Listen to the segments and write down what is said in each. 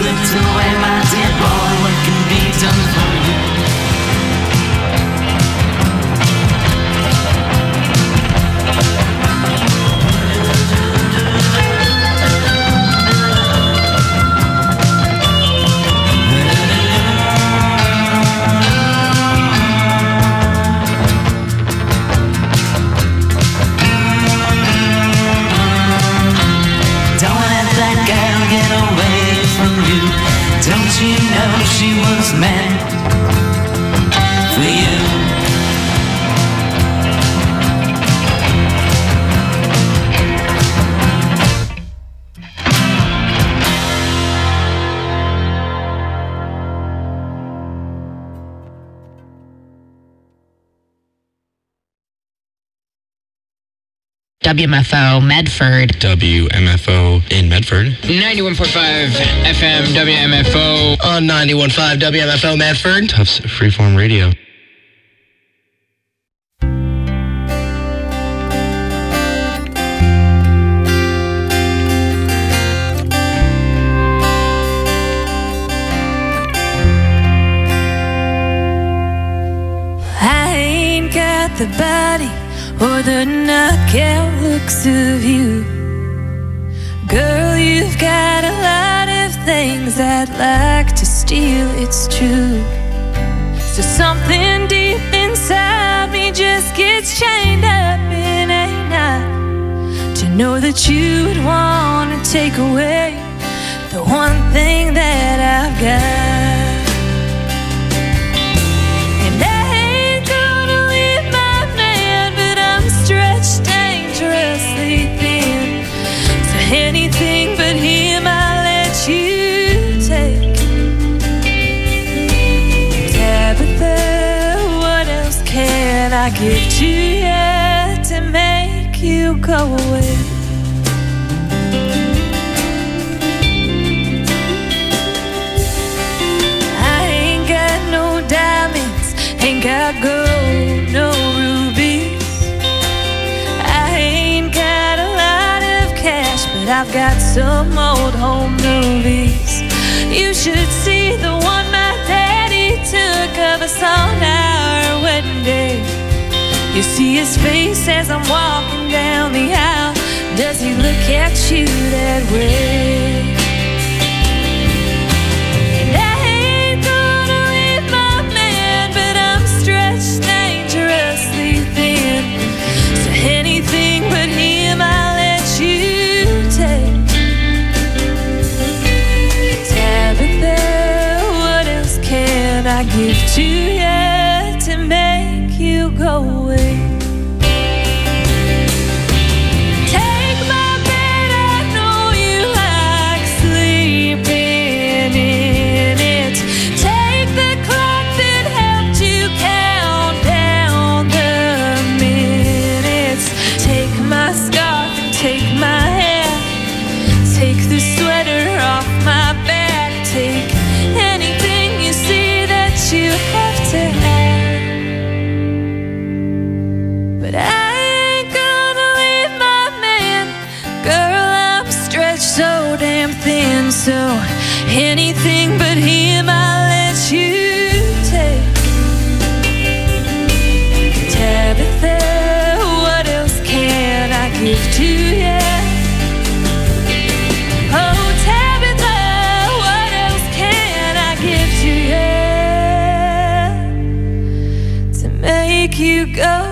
little way, my dear boy, what can be done for you? Don't you know she was meant for you? WMFO Medford. WMFO in Medford. 91.5 FM WMFO. On 91.5 WMFO Medford. Tufts Freeform Radio. I ain't got the body or the knockout looks of you. Girl, you've got a lot of things I'd like to steal, it's true. So something deep inside me just gets chained up in a knot, to know that you would want to take away the one thing that I've got. Anything but him I'll let you take. Tabitha, what else can I give to you to make you go away? I ain't got no diamonds, ain't got gold, no rubies. I ain't got a lot of cash, but I've got some old home movies. You should see the one my daddy took of us on our wedding day. You see his face as I'm walking down the aisle. Does he look at you that way? And I ain't gonna leave my man, but I'm stretched dangerously thin. So anything but him I'll let you take. Tabitha, what else can I give to you to make you go away? Take my bed, I know you like sleeping in it. Take the clock that helped you count down the minutes. Take my scarf and take my hair. Take the sweater off my back. Take anything you see that you have to have. But I ain't gonna leave my man. Girl, I'm stretched so damn thin. So anything but him I'll let you take. Tabitha, what else can I give to you? Oh, Tabitha, what else can I give to you to make you go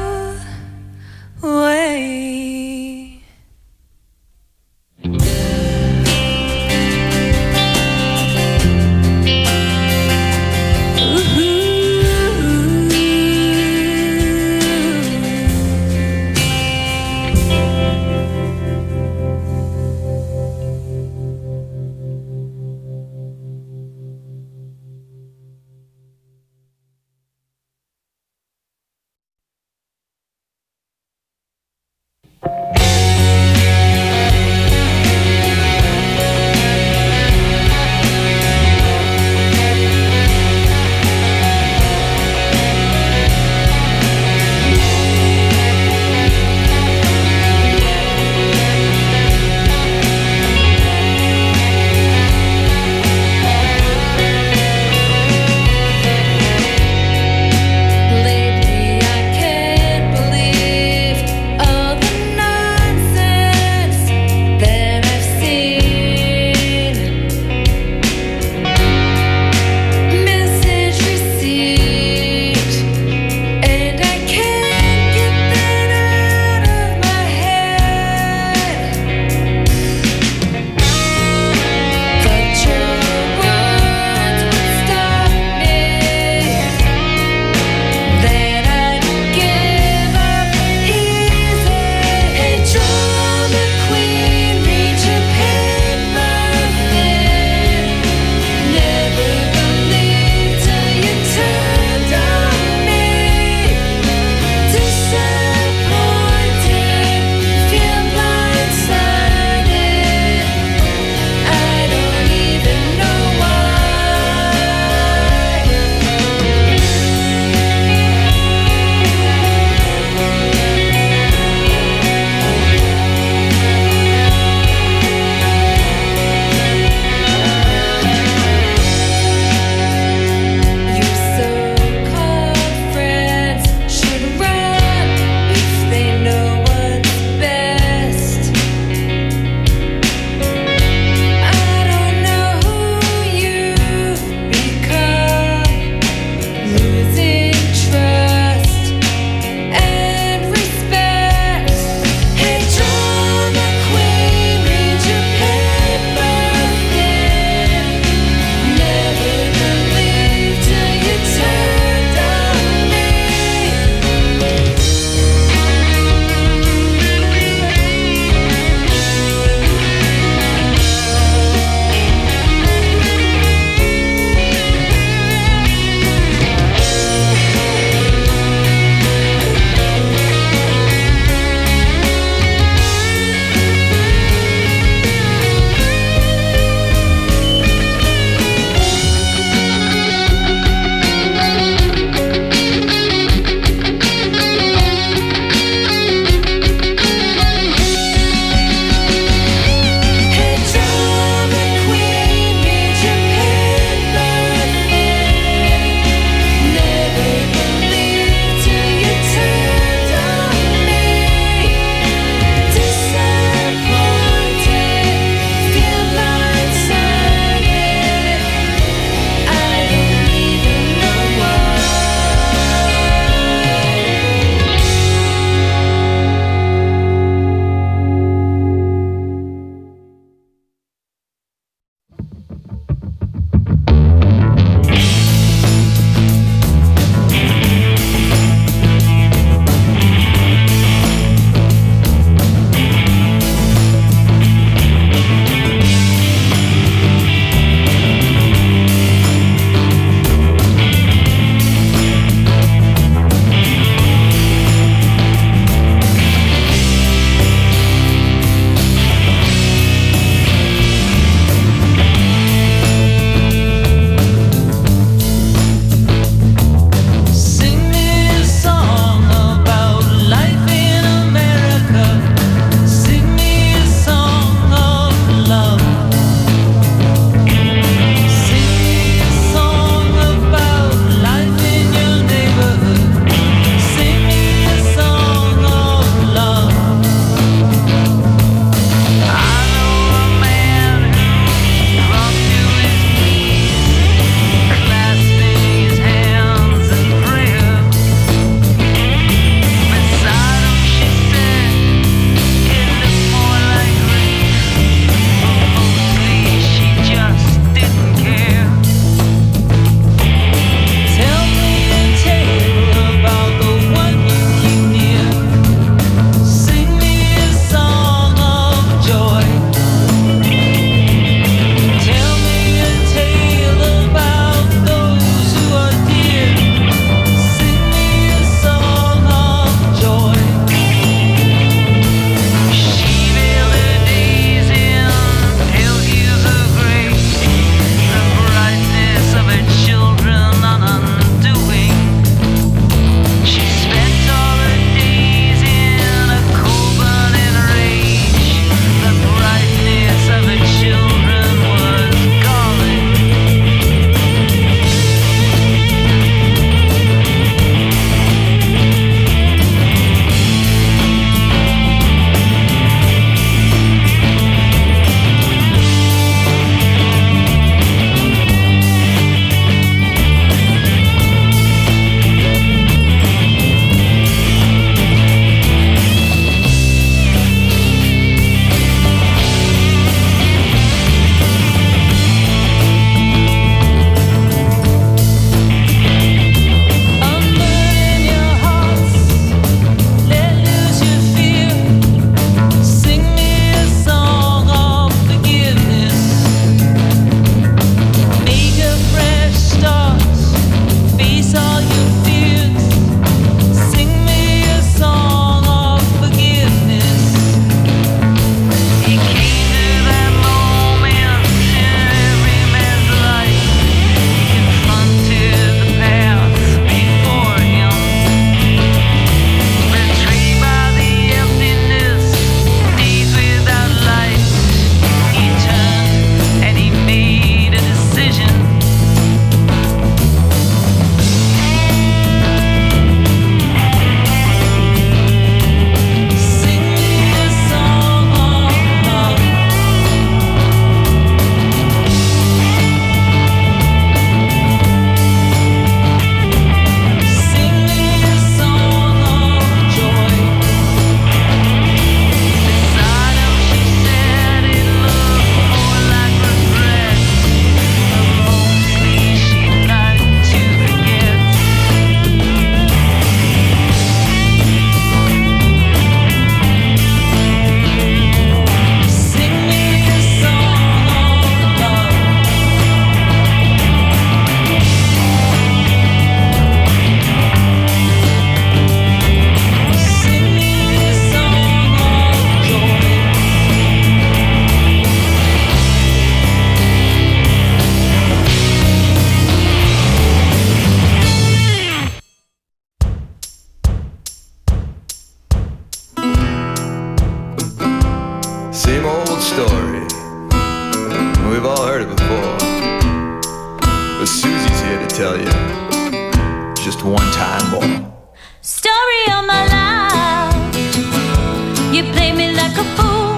heard it before, but Susie's here to tell you just one time more. Story of my life, you play me like a fool.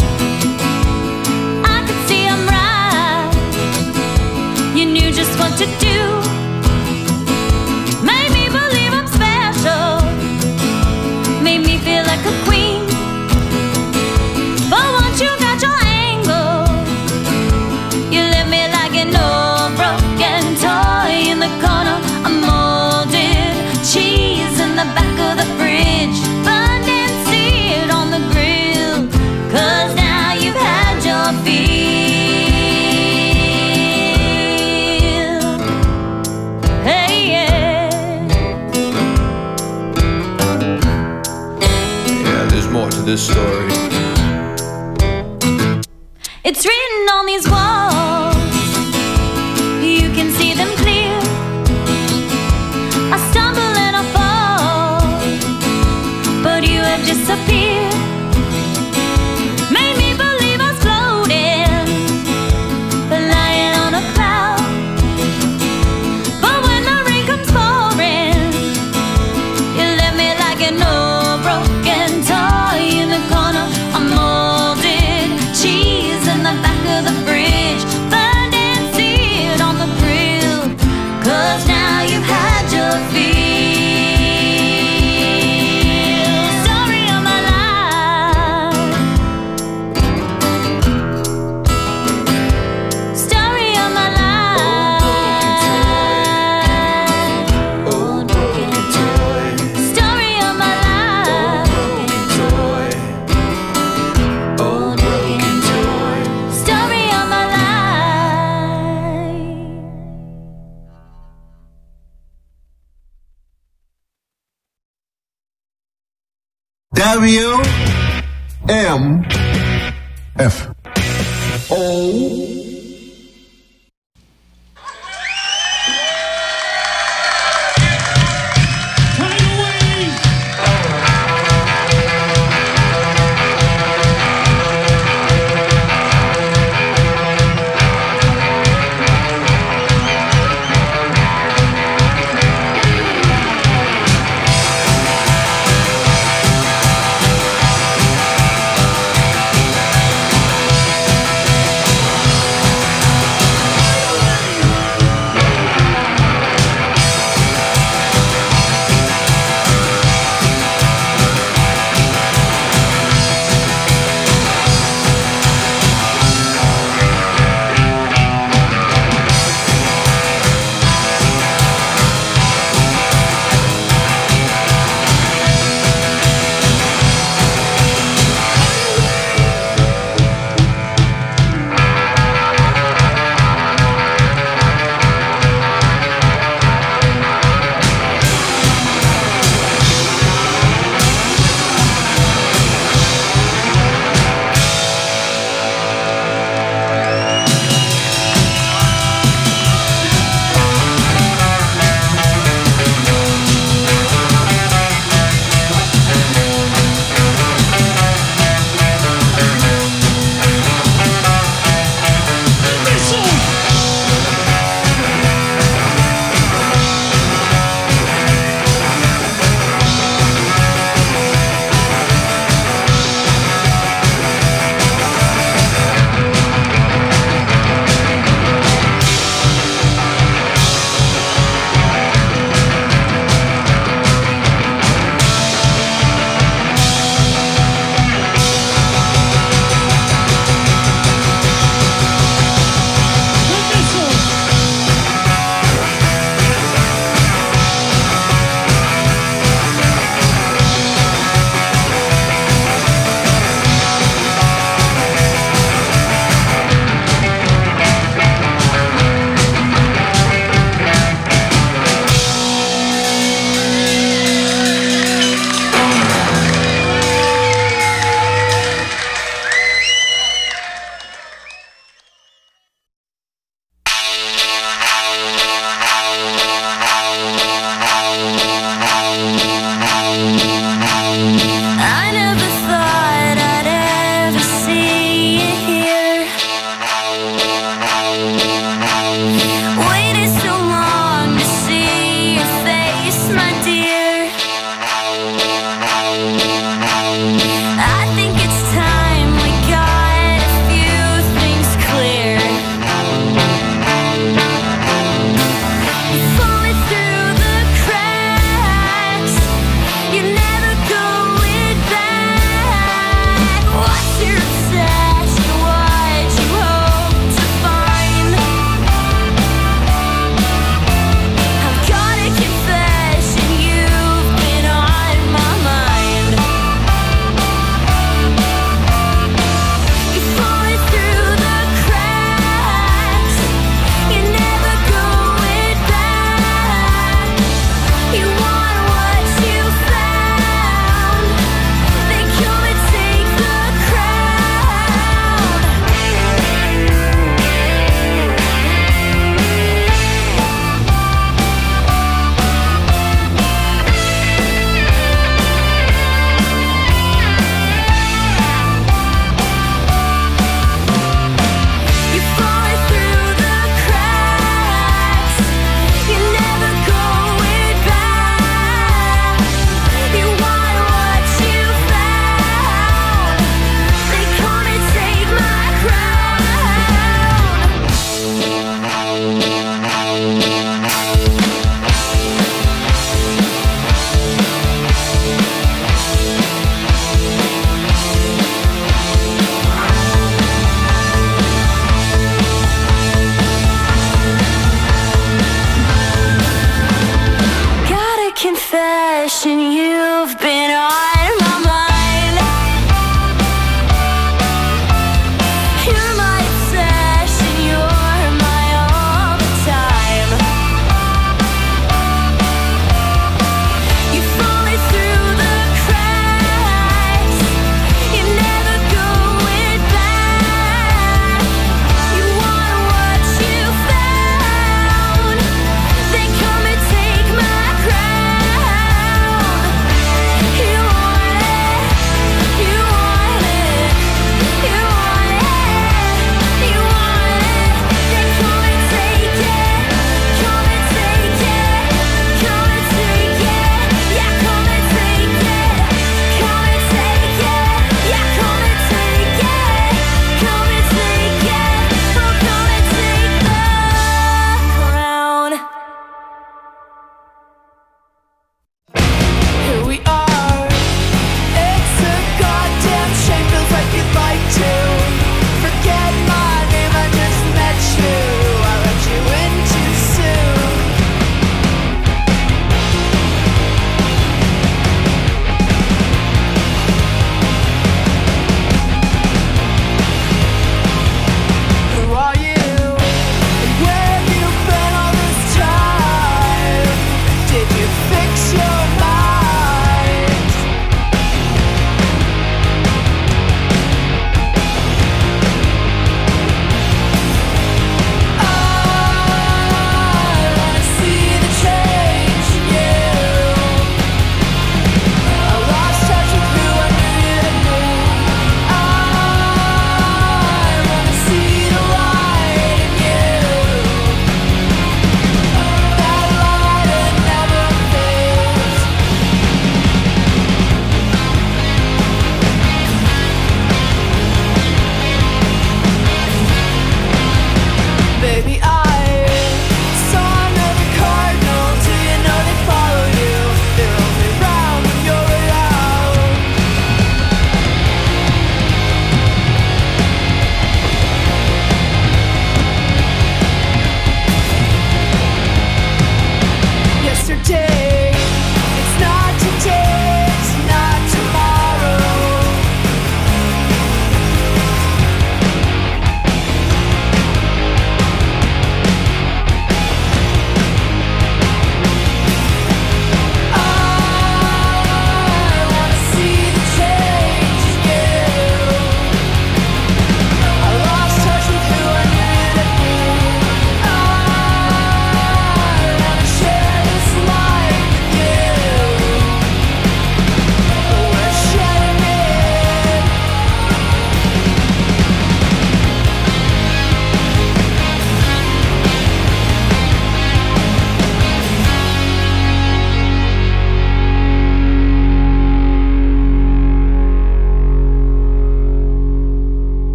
I could see I'm right, you knew just what to do. Made me believe I'm special, made me feel like a queen. But once you got your angle, you left me like an old broken toy in the corner. I'm molded cheese in the back of the fridge, burned and seared on the grill. 'Cause now you've had your fill. Hey, yeah. Yeah, there's more to this story. It's written on these walls, you can see them clear. I stumble and I fall, but you have disappeared. Made me believe I was floating, lying on a cloud. But when the rain comes pouring, you left me like an old broken toy in the corner. I'm molded cheese in the back of the fridge, burned and seared on the grill. 'Cause now you've had your fill. Story of my life, story of my life, old broken toy. Story of my life, old broken toy. Story of my life. WMFO.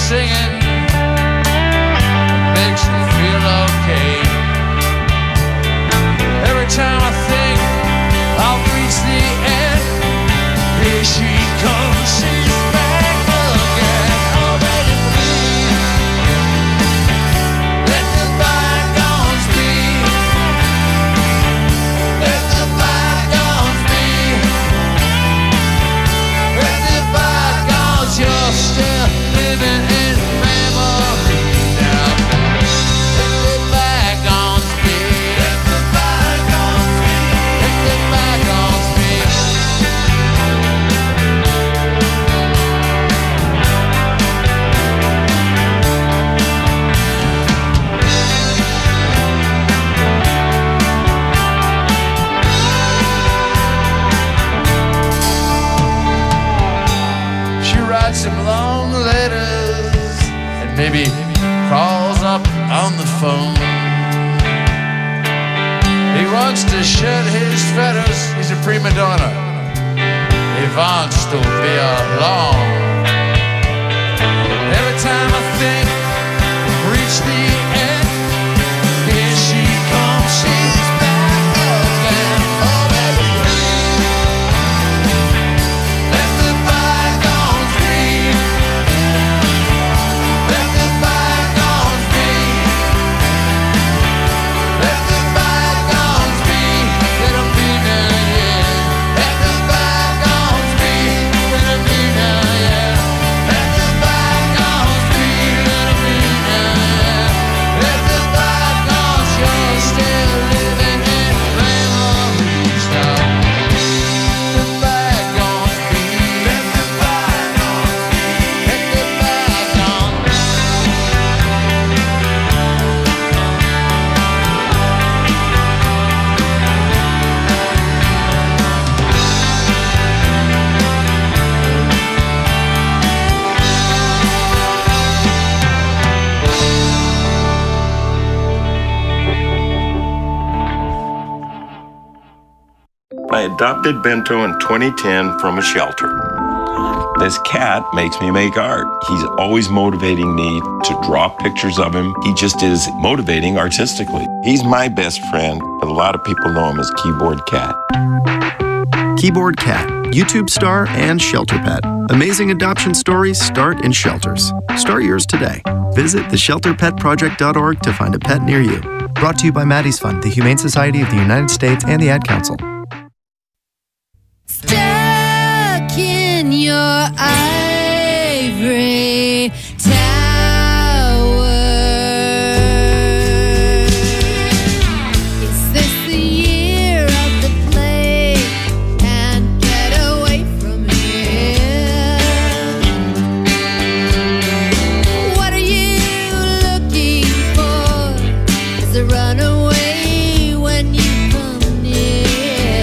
singing makes me feel okay. Every time I think I'll reach the end, here she comes, she's back again. Oh baby, please, let the bygones be. Let the bygones be. Let the bygones, you're still living in memory now. Let the bygones be. Let the bygones be. Let the bygones be. She writes some long letters and maybe calls up on the phone. He wants to shed his feathers, he's a prima donna. He wants to be alone. Every time I think I've reached the end, here she comes, she's back again. Oh baby, let the bygones be. Let the bygones be. Let the bygones be. Let them be now, yeah. Let the bygones be. Let them be now, yeah. Let the bygones be. Let them be now, yeah. Let the bygones, you're still living in memories now. Let the bygones be. Let the bygones be. Let the bygones. I adopted Bento in 2010 from a shelter. This cat makes me make art. He's always motivating me to draw pictures of him. He just is motivating artistically. He's my best friend, but a lot of people know him as Keyboard Cat. Keyboard Cat, YouTube star and shelter pet. Amazing adoption stories start in shelters. Start yours today. Visit theshelterpetproject.org to find a pet near you. Brought to you by Maddie's Fund, the Humane Society of the United States, and the Ad Council. Stuck in your ivory tower. Is this the year of the plague? Can't get away from here. What are you looking for? Is a runaway when you come near?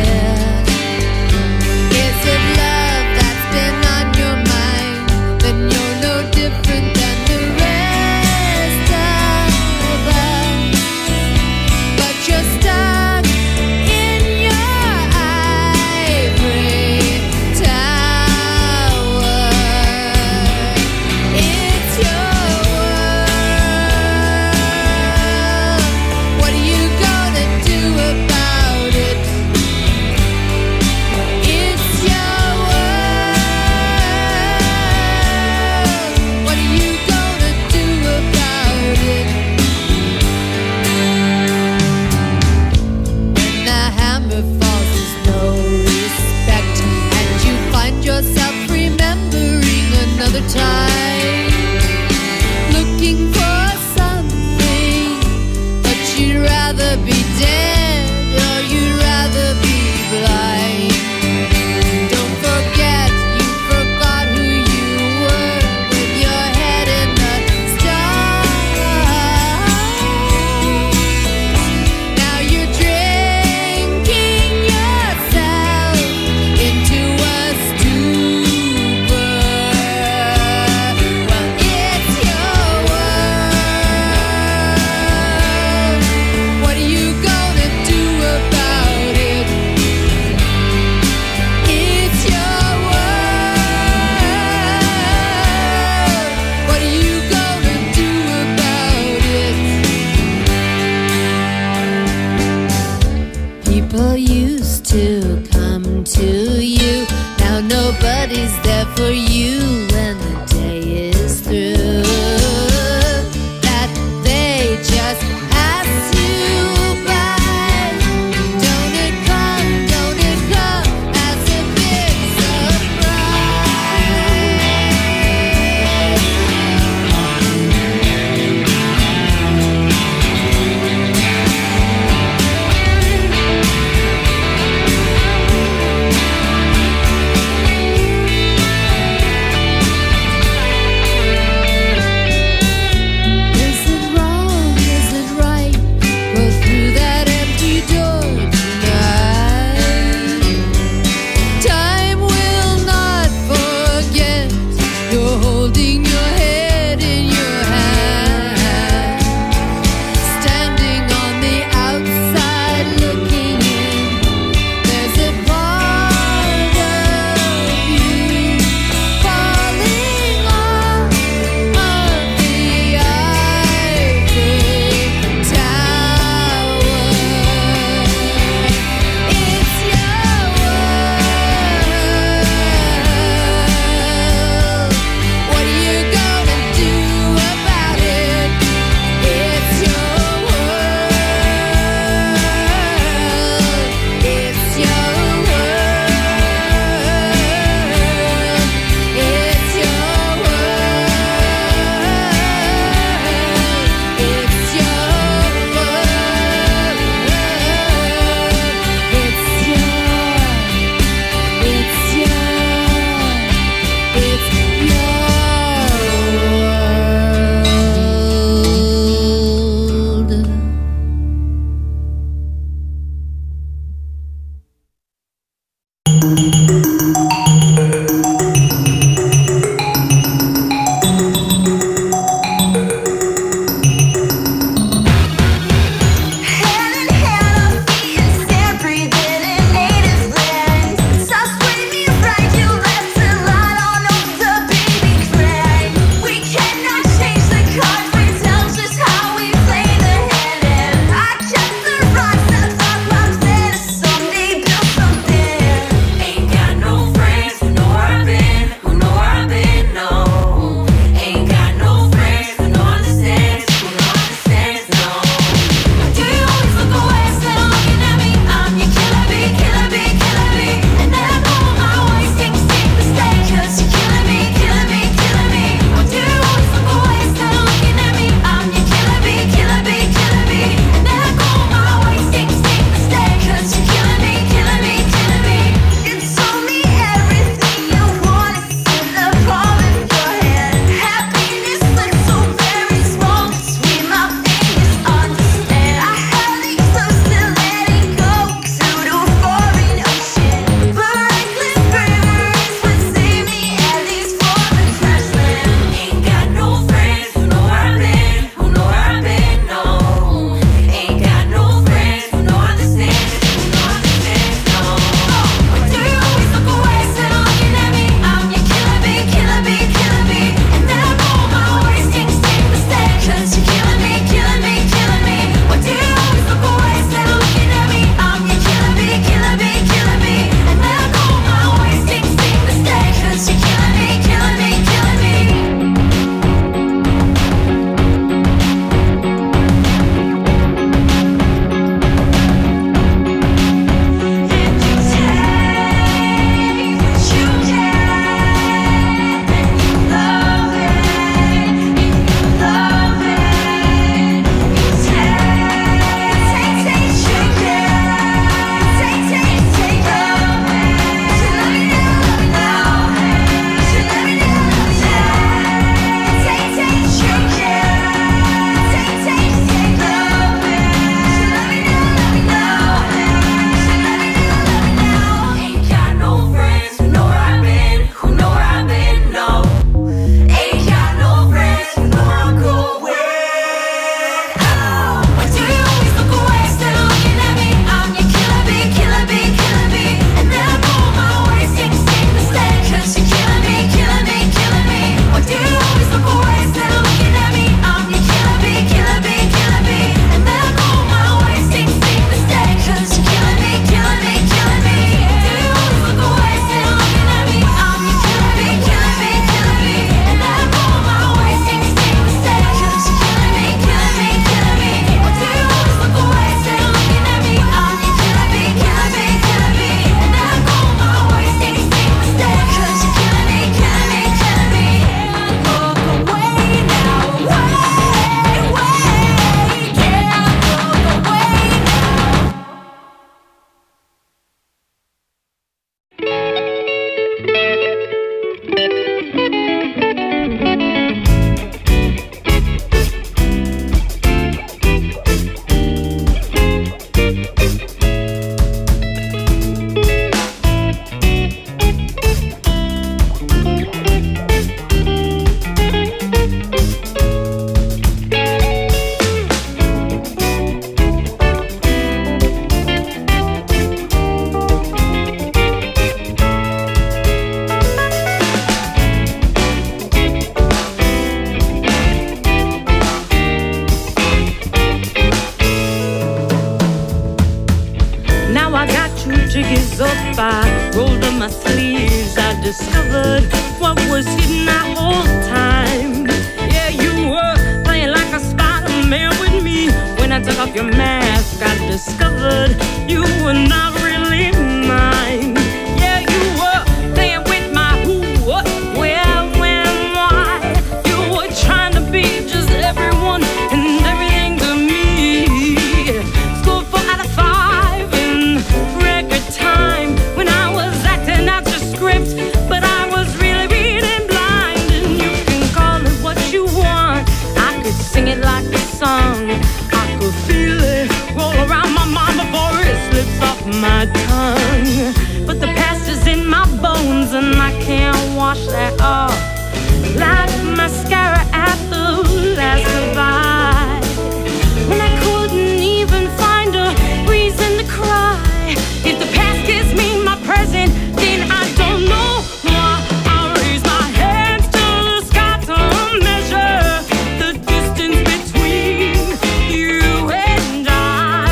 my sleeves, I discovered what was hidden that whole time. Yeah, you were playing like a Spider-Man with me. When I took off your mask, I discovered you were not really mine. Yeah, you were playing with my who, what, where, when, why. You were trying to be just everyone and everything to me. Scored 4 out of 5 in record time when I was acting out your script, but I was really reading blind. And you can call it what you want. I could sing it like a song. I could feel it roll around my mind before it slips off my tongue. But the past is in my bones and I can't wash that off like mascara at the last goodbye. When I couldn't even find a reason to cry. If the past gives me my present, then I don't know why. I raise my hands to the sky to measure the distance between you and I.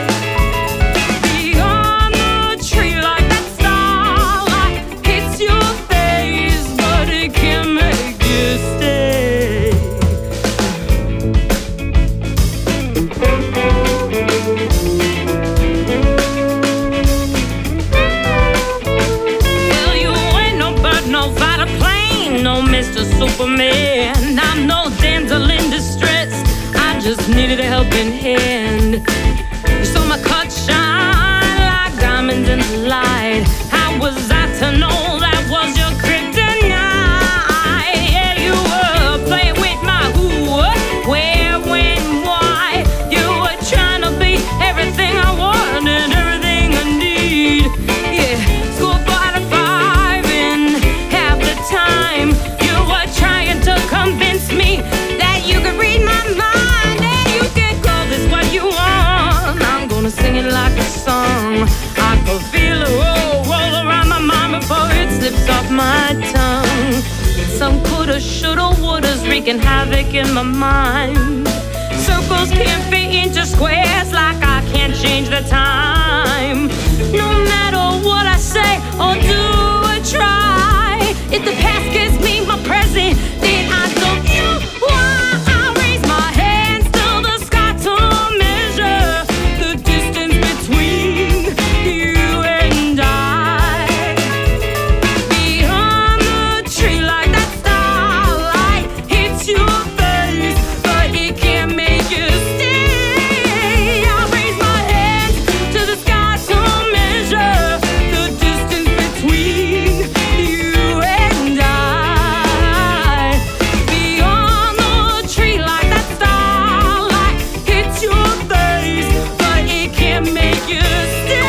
Beyond the tree like that starlight hits your face, but it can't make you stay. Well, you ain't no bird, no fighter plane, no Mr. Superman. I'm no damsel in distress, I just needed a helping hand. You saw my cut shine like diamonds in the light. How was I to know that was your kryptonite? Yeah, you were playing with my who, what, where, when, why. You were trying to be everything I want and everything I need. Yeah, scored 4 out of 5 in half the time. You were trying to convince me that you could read my mind. And you can call this what you want. I'm gonna sing it like a song. I could feel it roll around my mind before it slips off my tongue. Some coulda, shoulda, wouldas wreaking havoc in my mind. Circles can't fit into squares like I can't change the time. No matter what I say or do or try, if the past gives me my present, then I don't know why. I raise my hands to the sky to measure the distance between you and I. Beyond the tree like that starlight hits your face, but it can't make you stay. I raise my hands to the sky to measure the distance between you and I. Beyond the tree like that starlight hits your face, but it can't make you stay.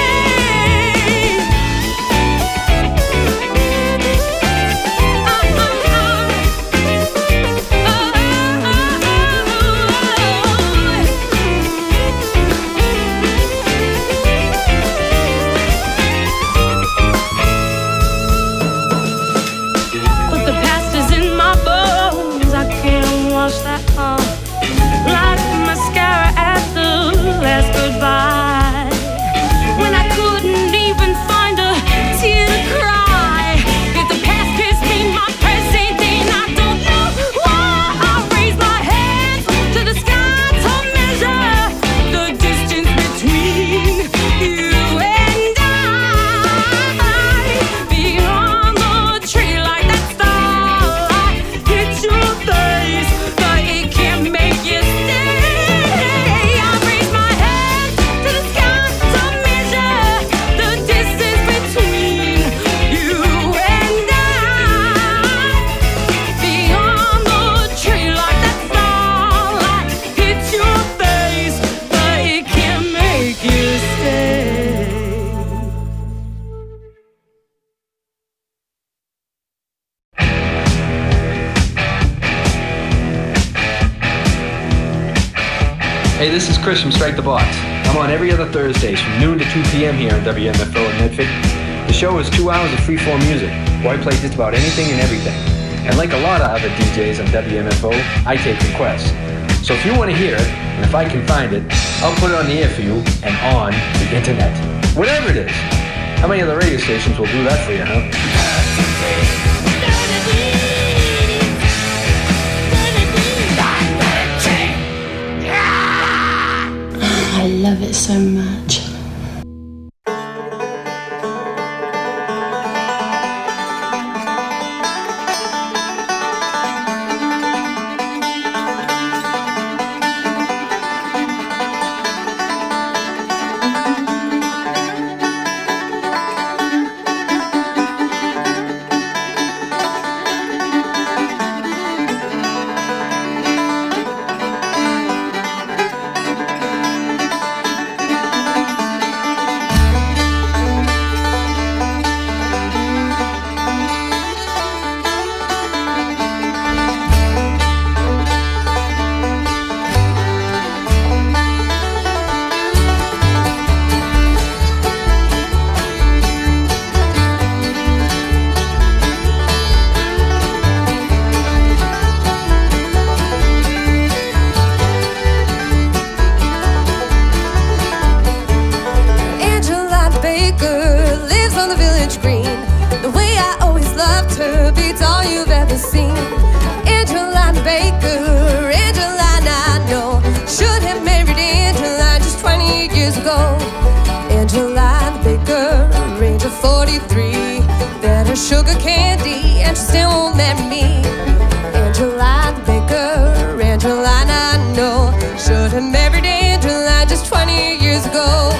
But the past is in my bones, I can't wash that off like mascara at the last goodbye. When I couldn't even find a tear to cry. If the past gives me my present, then I don't know why. I raise my hands to the sky to measure the distance between you and I. Beyond the tree like that starlight hits your face, but it can't make you stay. I raise my hands to the sky to measure the distance between you and I. Beyond the tree like that starlight hits your face, but it can't make you stay. Hey, this is Chris from Strike the Box. I'm on every other Thursdays from noon to 2 p.m. here on WMFO in Medford. The show is 2 hours of freeform music, where I play just about anything and everything. And like a lot of other DJs on WMFO, I take requests. So if you want to hear it, and if I can find it, I'll put it on the air for you and on the internet. Whatever it is. How many of the radio stations will do that for you, huh? I love it so much. Sugar candy, and she still won't marry me. Angelina Baker, Angelina, I know. Should have married Angelina just 20 years ago.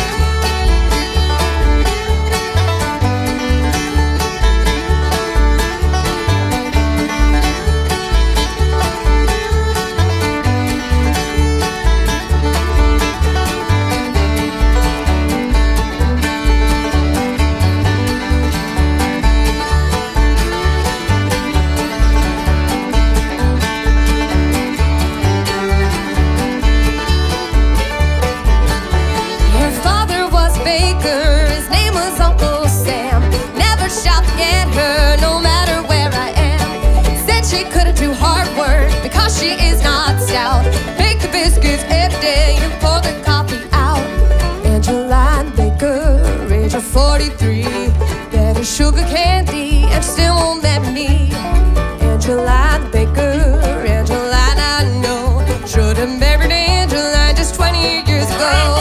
She is not stout. Bake the biscuits every day and pour the coffee out. Angelina Baker, age of 43. Better sugar candy and she still won't marry me. Angelina Baker, Angelina, I know. Should have married Angelina just 20 years ago.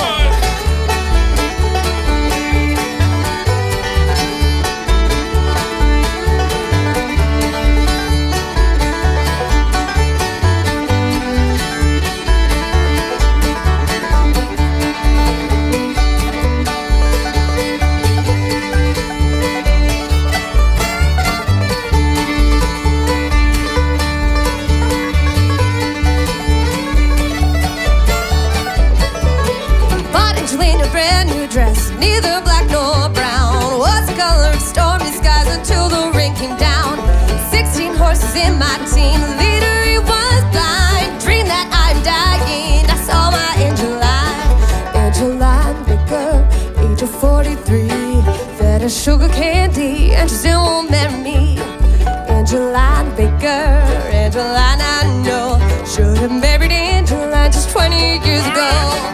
Neither black nor brown was the color of stormy skies until the rain came down. 16 horses in my team, the leader he was blind. Dreamed that I'm dying, I saw my Angelina. Angelina Baker, age of 43. Fed her sugar candy and she still won't marry me. Angelina Baker, Angelina, I know. Should have married Angelina just 20 years ago.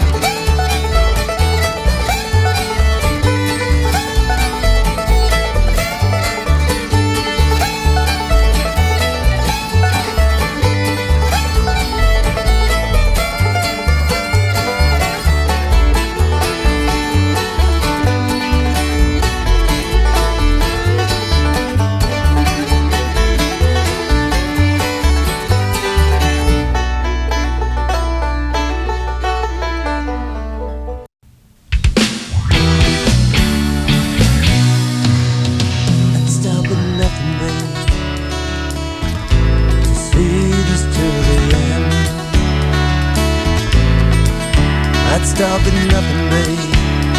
Stop at nothing, babe,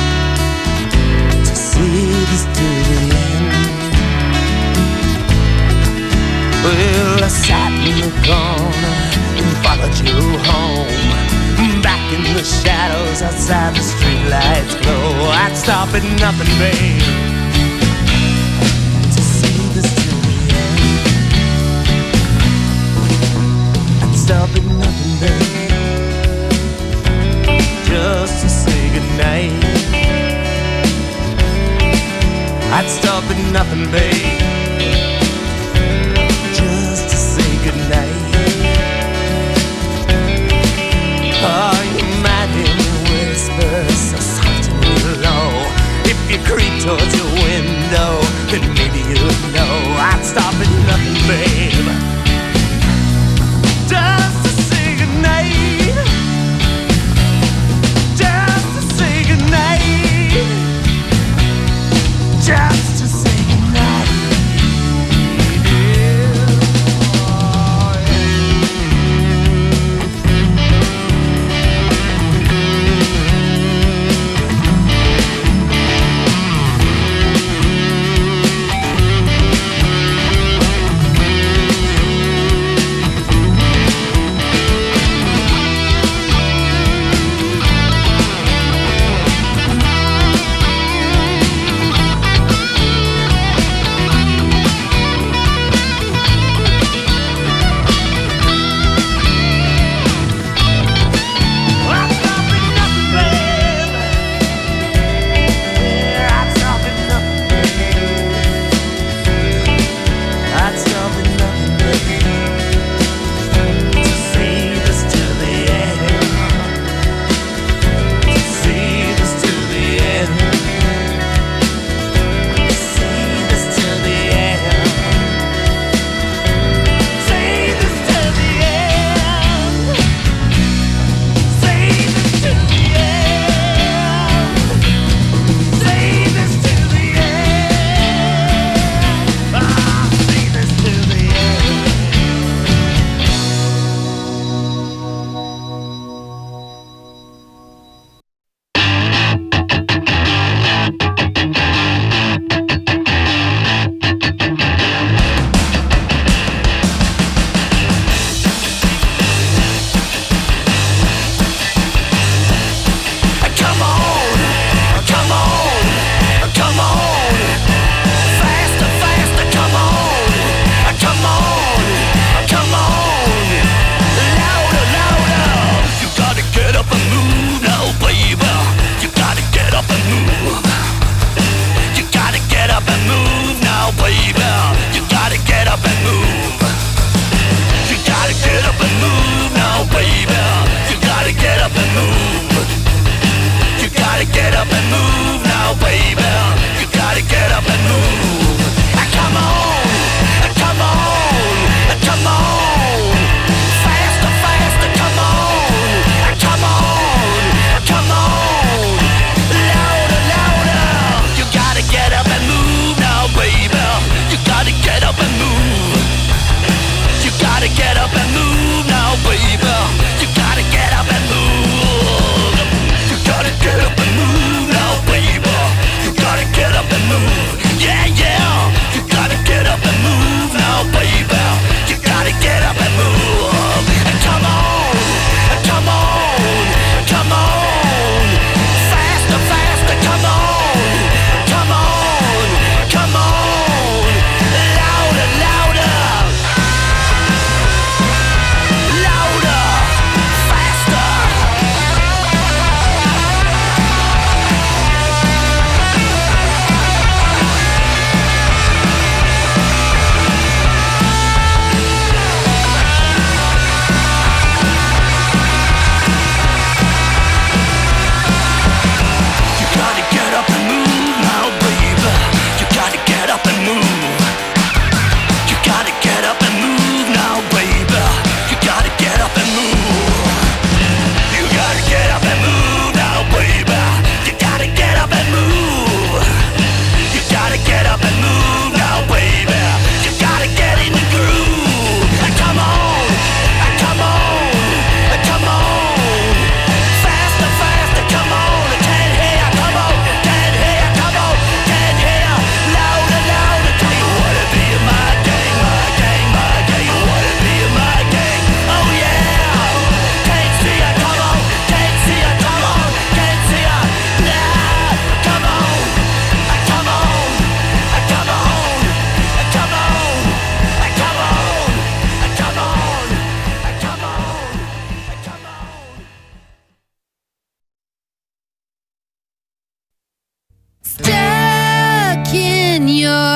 to see this to the end. Well, I sat in the corner and followed you home. Back in the shadows outside the streetlights glow. I'd stop at nothing, babe, to see this to the end. I'd stop at nothing, babe, just to say goodnight. I'd stop at nothing, babe, just to say goodnight. Oh, you might hear me whisper so soft and low. If you creep towards your window, then maybe you'd know I'd stop at nothing, babe, just to say goodnight. Just to say goodnight. Just to say goodnight.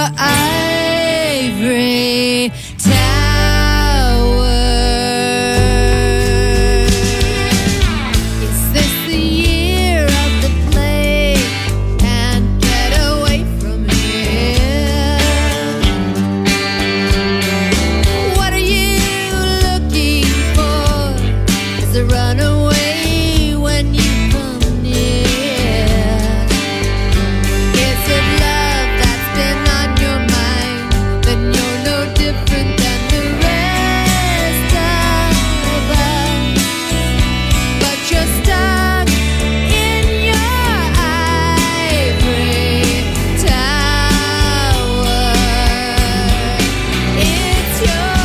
ivory tower. Is this the year of the plague? Can't get away from here. What are you looking for? Is a runaway when you come near? Is it love that's been on your mind? Then you're no different than the rest of us. But you're stuck in your ivory tower. It's your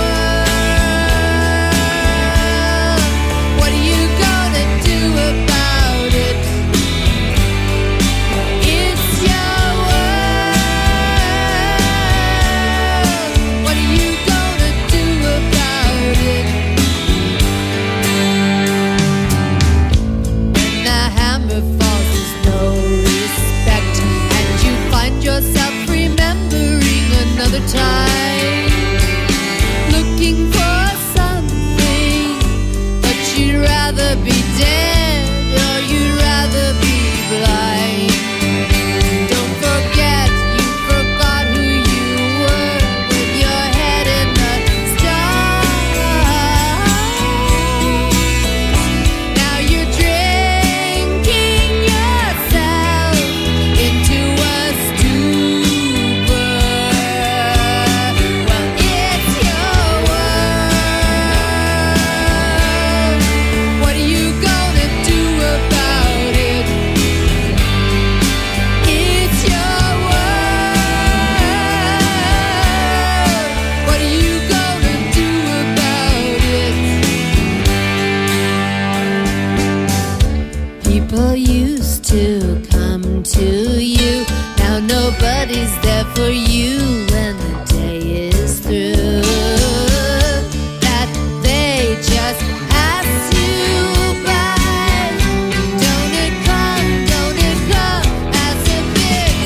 world. What are you gonna do about it? It's your world. What are you gonna do about it? When the hammer falls, there's no respect, and you find yourself remembering another time, looking for something, but you'd rather be dead or you'd rather be blind. Don't forget you forgot who you were with your head in the stars. Now you're drinking yourself into a stupor. Well, it's your world. What are you gonna do about it? It's your world. What are you gonna do about it? People used to come to you. Now nobody's there for you when the day is through. That they just pass you by. Don't it come as a big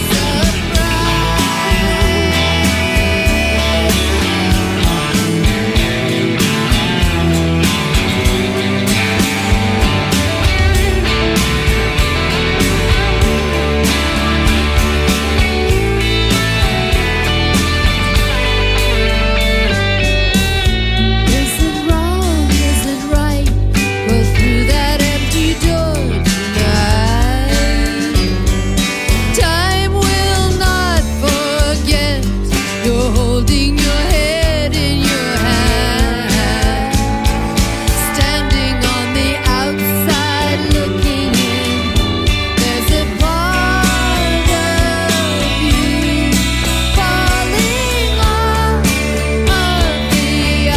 Is it wrong? Is it right? Go through that empty door tonight. Time will not forget. You're holding your head in your hand, standing on the outside looking in. There's a part of you falling off of the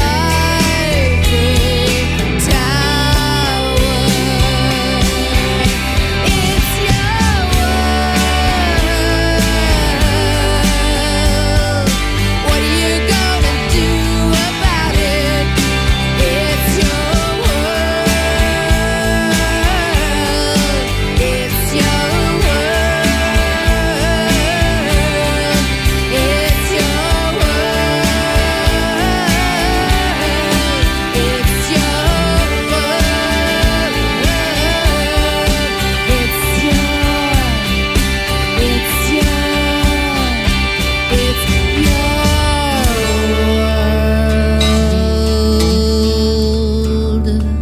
ivory tower. It's your world. What are you gonna do about it? It's your world. It's your world. It's your world. It's your world. It's your world.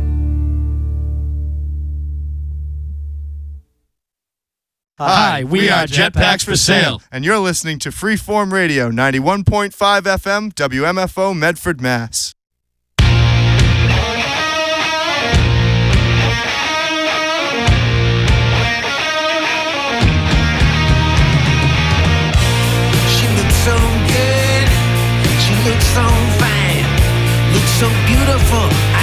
Hi, we are Jetpacks for Sale, and you're listening to Freeform Radio 91.5 FM, WMFO, Medford, Mass. She looks so good, she looks so fine, looks so beautiful,